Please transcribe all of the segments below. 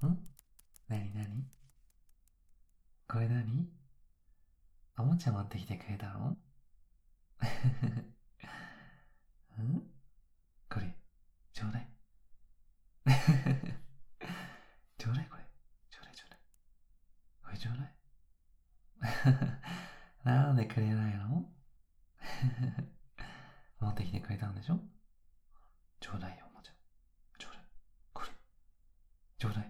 なになにこれ何？おもちゃ持ってきてくれたの？これ、ちょうだい。ちょうだいこれ。ちょうだいちょうだい。これちょうだい。なんでくれないの？持ってきてくれたんでしょ？ちょうだいよ、おもちゃ。ちょうだい。これ、ちょうだい。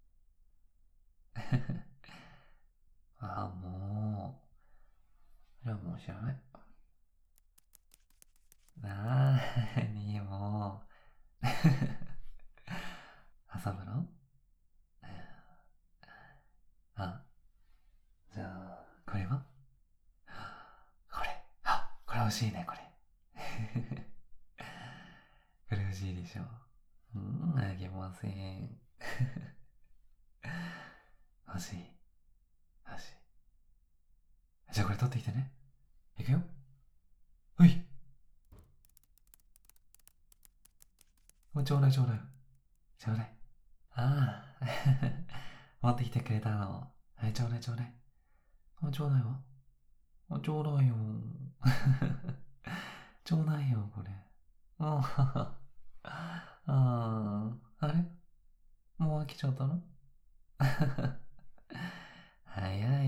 ああ、もう。じゃあもう知らない。なーにもう。遊ぶの？あ、じゃあ、これは？これ。これ欲しいね、これ。これ欲しいでしょ？あげません。欲しい。欲しい。じゃあこれ取ってきてね。いくよ。ほい。ちょうだいちょうだい。ちょうだい。ああ。持ってきてくれたの。はい、ちょうだいちょうだい。ちょうだいわ。ちょうだいよ。ちょうだいよ、これ。ああ、あれもう飽きちゃったの？早